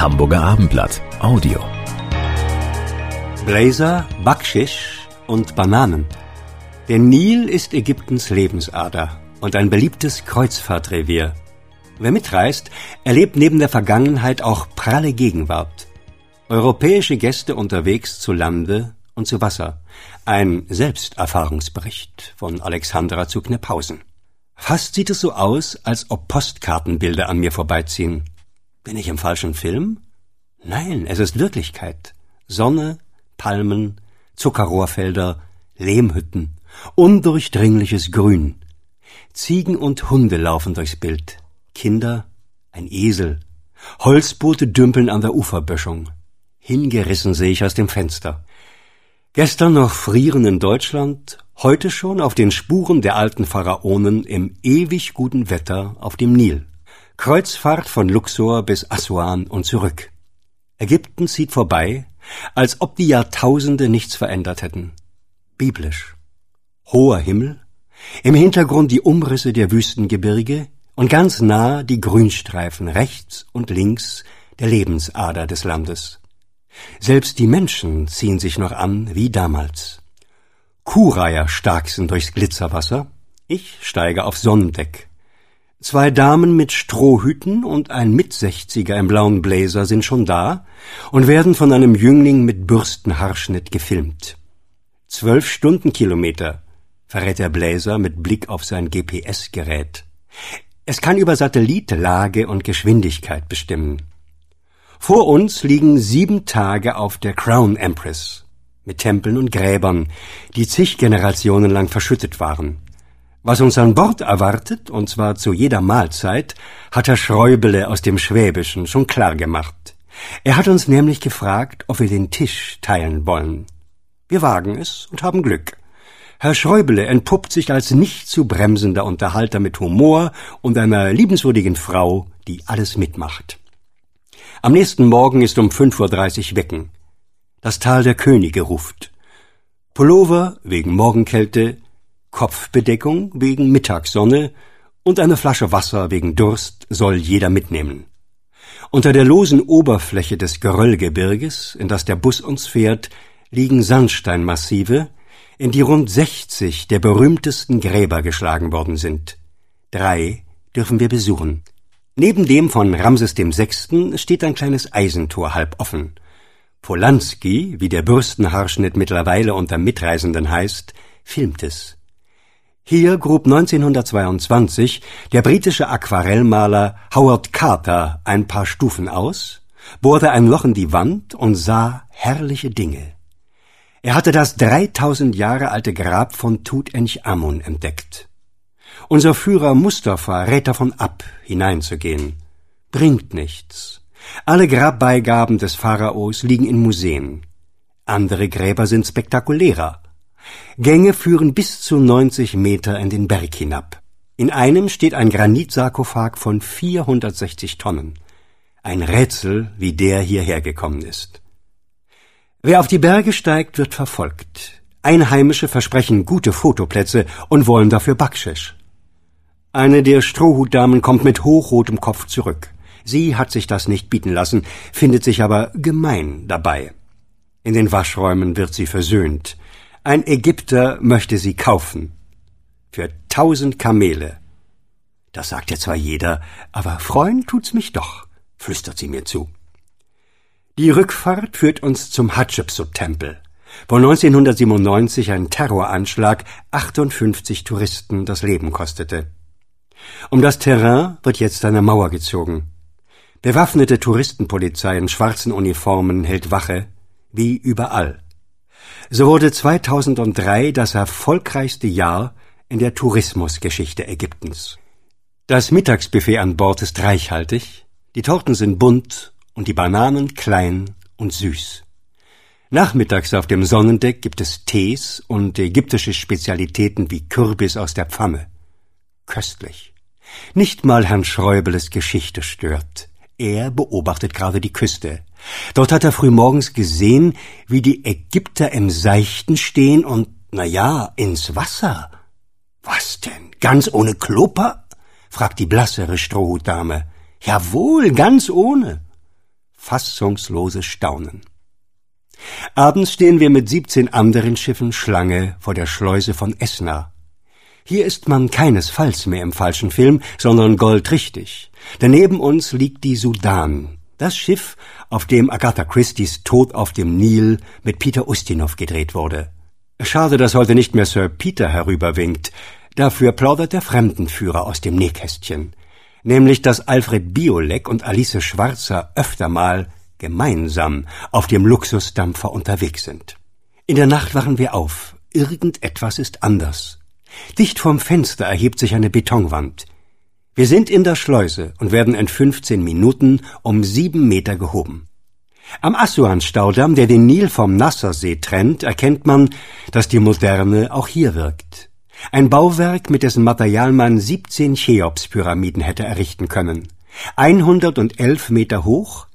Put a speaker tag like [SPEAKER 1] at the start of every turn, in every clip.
[SPEAKER 1] Hamburger Abendblatt Audio.
[SPEAKER 2] Blazer, Backschisch und Bananen. Der Nil ist Ägyptens Lebensader und ein beliebtes Kreuzfahrtrevier. Wer mitreist, erlebt neben der Vergangenheit auch pralle Gegenwart. Europäische Gäste unterwegs zu Lande und zu Wasser. Ein Selbsterfahrungsbericht von Alexandra zu Knephausen. Fast sieht es so aus, als ob Postkartenbilder an mir vorbeiziehen. Bin ich im falschen Film? Nein, es ist Wirklichkeit. Sonne, Palmen, Zuckerrohrfelder, Lehmhütten, undurchdringliches Grün. Ziegen und Hunde laufen durchs Bild. Kinder, ein Esel. Holzboote dümpeln an der Uferböschung. Hingerissen sehe ich aus dem Fenster. Gestern noch frieren in Deutschland, heute schon auf den Spuren der alten Pharaonen im ewig guten Wetter auf dem Nil. Kreuzfahrt von Luxor bis Assuan und zurück. Ägypten zieht vorbei, als ob die Jahrtausende nichts verändert hätten. Biblisch. Hoher Himmel, im Hintergrund die Umrisse der Wüstengebirge und ganz nah die Grünstreifen rechts und links der Lebensader des Landes. Selbst die Menschen ziehen sich noch an wie damals. Kuhreiher starksen durchs Glitzerwasser, ich steige aufs Sonnendeck. 2 Damen mit Strohhüten und ein Mit-60er im blauen Blazer sind schon da und werden von einem Jüngling mit Bürstenhaarschnitt gefilmt. 12 Stundenkilometer, verrät der Blazer mit Blick auf sein GPS-Gerät. Es kann über Satellit Lage und Geschwindigkeit bestimmen. Vor uns liegen 7 Tage auf der Crown Empress, mit Tempeln und Gräbern, die zig Generationen lang verschüttet waren. Was uns an Bord erwartet, und zwar zu jeder Mahlzeit, hat Herr Schräubele aus dem Schwäbischen schon klar gemacht. Er hat uns nämlich gefragt, ob wir den Tisch teilen wollen. Wir wagen es und haben Glück. Herr Schräubele entpuppt sich als nicht zu bremsender Unterhalter mit Humor und einer liebenswürdigen Frau, die alles mitmacht. Am nächsten Morgen ist um 5:30 Uhr Wecken. Das Tal der Könige ruft. Pullover wegen Morgenkälte, Kopfbedeckung wegen Mittagssonne und eine Flasche Wasser wegen Durst soll jeder mitnehmen. Unter der losen Oberfläche des Geröllgebirges, in das der Bus uns fährt, liegen Sandsteinmassive, in die rund 60 der berühmtesten Gräber geschlagen worden sind. 3 dürfen wir besuchen. Neben dem von Ramses VI. Steht ein kleines Eisentor halb offen. Polanski, wie der Bürstenhaarschnitt mittlerweile unter Mitreisenden heißt, filmt es. Hier grub 1922 der britische Aquarellmaler Howard Carter ein paar Stufen aus, bohrte ein Loch in die Wand und sah herrliche Dinge. Er hatte das 3000 Jahre alte Grab von Tutanchamun entdeckt. Unser Führer Mustafa rät davon ab, hineinzugehen. Bringt nichts. Alle Grabbeigaben des Pharaos liegen in Museen. Andere Gräber sind spektakulärer. Gänge führen bis zu 90 Meter in den Berg hinab. In einem steht ein Granitsarkophag von 460 Tonnen. Ein Rätsel, wie der hierher gekommen ist. Wer auf die Berge steigt, wird verfolgt. Einheimische versprechen gute Fotoplätze und wollen dafür Backschisch. Eine der Strohhutdamen kommt mit hochrotem Kopf zurück. Sie hat sich das nicht bieten lassen, findet sich aber gemein dabei. In den Waschräumen wird sie versöhnt. Ein Ägypter möchte sie kaufen. Für 1000 Kamele. Das sagt ja zwar jeder, aber freuen tut's mich doch, flüstert sie mir zu. Die Rückfahrt führt uns zum Hatschepsut-Tempel, wo 1997 ein Terroranschlag 58 Touristen das Leben kostete. Um das Terrain wird jetzt eine Mauer gezogen. Bewaffnete Touristenpolizei in schwarzen Uniformen hält Wache, wie überall. So wurde 2003 das erfolgreichste Jahr in der Tourismusgeschichte Ägyptens. Das Mittagsbuffet an Bord ist reichhaltig, die Torten sind bunt und die Bananen klein und süß. Nachmittags auf dem Sonnendeck gibt es Tees und ägyptische Spezialitäten wie Kürbis aus der Pfanne. Köstlich. Nicht mal Herrn Schräubeles Geschichte stört. Er beobachtet gerade die Küste. Dort hat er frühmorgens gesehen, wie die Ägypter im Seichten stehen und, ins Wasser. Was denn? Ganz ohne Kloper? Fragt die blassere Strohhutdame. Jawohl, ganz ohne. fassungsloses Staunen. Abends stehen wir mit 17 anderen Schiffen Schlange vor der Schleuse von Esna. Hier ist man keinesfalls mehr im falschen Film, sondern goldrichtig. Denn neben uns liegt die Sudan, das Schiff, auf dem Agatha Christies Tod auf dem Nil mit Peter Ustinov gedreht wurde. Schade, dass heute nicht mehr Sir Peter herüberwinkt. Dafür plaudert der Fremdenführer aus dem Nähkästchen. Nämlich, dass Alfred Biolek und Alice Schwarzer öfter mal gemeinsam auf dem Luxusdampfer unterwegs sind. In der Nacht wachen wir auf. Irgendetwas ist anders. Dicht vorm Fenster erhebt sich eine Betonwand. Wir sind in der Schleuse und werden in 15 Minuten um 7 Meter gehoben. Am Assuan-Staudamm, der den Nil vom Nassersee trennt, erkennt man, dass die Moderne auch hier wirkt. Ein Bauwerk, mit dessen Material man 17 Cheops-Pyramiden hätte errichten können. 111 Meter hoch,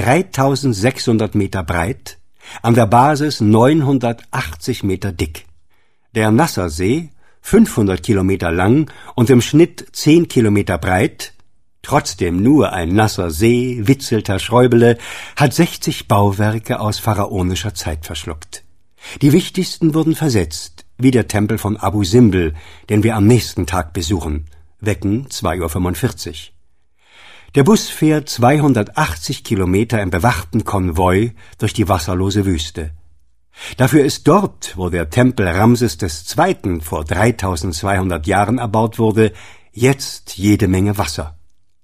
[SPEAKER 2] 3600 Meter breit, an der Basis 980 Meter dick. Der Nassersee, 500 Kilometer lang und im Schnitt 10 Kilometer breit, trotzdem nur ein nasser See, witzelt Herr Schäuble, hat 60 Bauwerke aus pharaonischer Zeit verschluckt. Die wichtigsten wurden versetzt, wie der Tempel von Abu Simbel, den wir am nächsten Tag besuchen, Wecken 2:45 Uhr. Der Bus fährt 280 Kilometer im bewachten Konvoi durch die wasserlose Wüste. Dafür ist dort, wo der Tempel Ramses II. Vor 3200 Jahren erbaut wurde, jetzt jede Menge Wasser.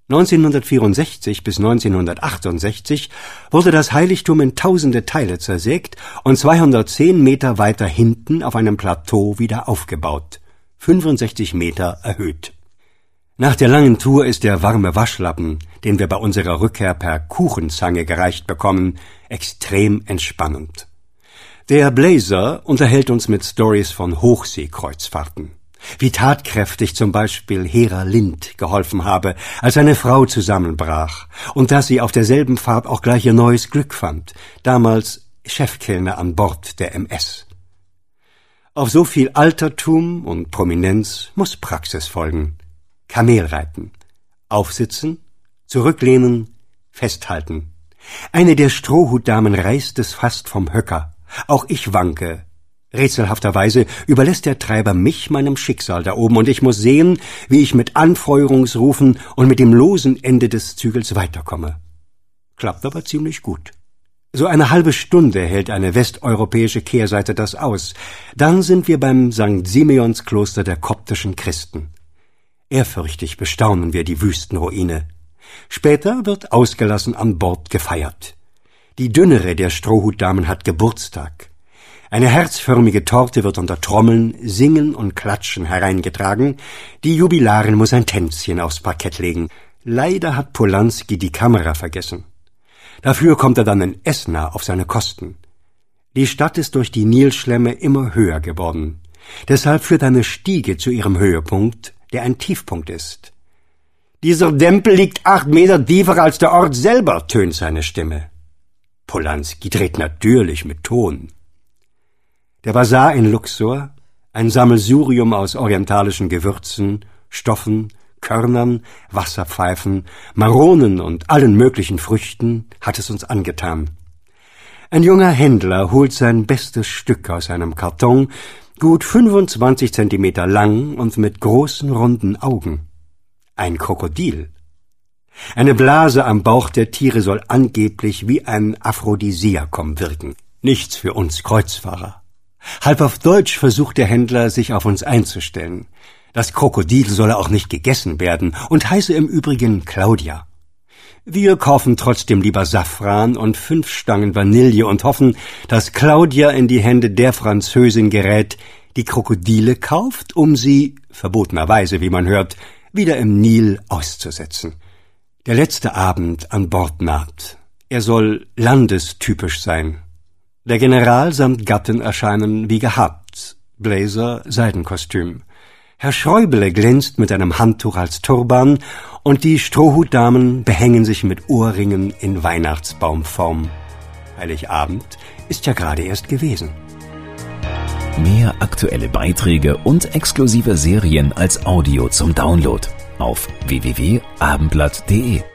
[SPEAKER 2] 1964 bis 1968 wurde das Heiligtum in tausende Teile zersägt und 210 Meter weiter hinten auf einem Plateau wieder aufgebaut, 65 Meter erhöht. Nach der langen Tour ist der warme Waschlappen, den wir bei unserer Rückkehr per Kuchenzange gereicht bekommen, extrem entspannend. Der Blazer unterhält uns mit Stories von Hochseekreuzfahrten. Wie tatkräftig zum Beispiel Hera Lind geholfen habe, als eine Frau zusammenbrach, und dass sie auf derselben Fahrt auch gleich ihr neues Glück fand, damals Chefkellner an Bord der MS. Auf so viel Altertum und Prominenz muss Praxis folgen. Kamelreiten. Aufsitzen, zurücklehnen, festhalten. Eine der Strohhutdamen reißt es fast vom Höcker. Auch ich wanke. Rätselhafterweise überlässt der Treiber mich meinem Schicksal da oben, und ich muss sehen, wie ich mit Anfeuerungsrufen und mit dem losen Ende des Zügels weiterkomme. Klappt aber ziemlich gut. So eine halbe Stunde hält eine westeuropäische Kehrseite das aus. Dann sind wir beim St. Simeonskloster der koptischen Christen. Ehrfürchtig bestaunen wir die Wüstenruine. Später wird ausgelassen an Bord gefeiert. Die dünnere der Strohhutdamen hat Geburtstag. Eine herzförmige Torte wird unter Trommeln, Singen und Klatschen hereingetragen. Die Jubilarin muss ein Tänzchen aufs Parkett legen. Leider hat Polanski die Kamera vergessen. Dafür kommt er dann in Esna auf seine Kosten. Die Stadt ist durch die Nilschlemme immer höher geworden. Deshalb führt eine Stiege zu ihrem Höhepunkt, der ein Tiefpunkt ist. »Dieser Dempel liegt 8 Meter tiefer als der Ort selber«, tönt seine Stimme. Polanski dreht natürlich mit Ton. Der Basar in Luxor, ein Sammelsurium aus orientalischen Gewürzen, Stoffen, Körnern, Wasserpfeifen, Maronen und allen möglichen Früchten, hat es uns angetan. Ein junger Händler holt sein bestes Stück aus einem Karton, gut 25 Zentimeter lang und mit großen, runden Augen. Ein Krokodil. Eine Blase am Bauch der Tiere soll angeblich wie ein Aphrodisiakum wirken. Nichts für uns Kreuzfahrer. Halb auf Deutsch versucht der Händler, sich auf uns einzustellen. Das Krokodil solle auch nicht gegessen werden und heiße im Übrigen Claudia. Wir kaufen trotzdem lieber Safran und 5 Stangen Vanille und hoffen, dass Claudia in die Hände der Französin gerät, die Krokodile kauft, um sie, verbotenerweise, wie man hört, wieder im Nil auszusetzen. Der letzte Abend an Bord naht. Er soll landestypisch sein. Der General samt Gattin erscheinen wie gehabt. Blazer, Seidenkostüm. Herr Schäuble glänzt mit einem Handtuch als Turban und die Strohhutdamen behängen sich mit Ohrringen in Weihnachtsbaumform. Heiligabend ist ja gerade erst gewesen.
[SPEAKER 1] Mehr aktuelle Beiträge und exklusive Serien als Audio zum Download auf www.abendblatt.de.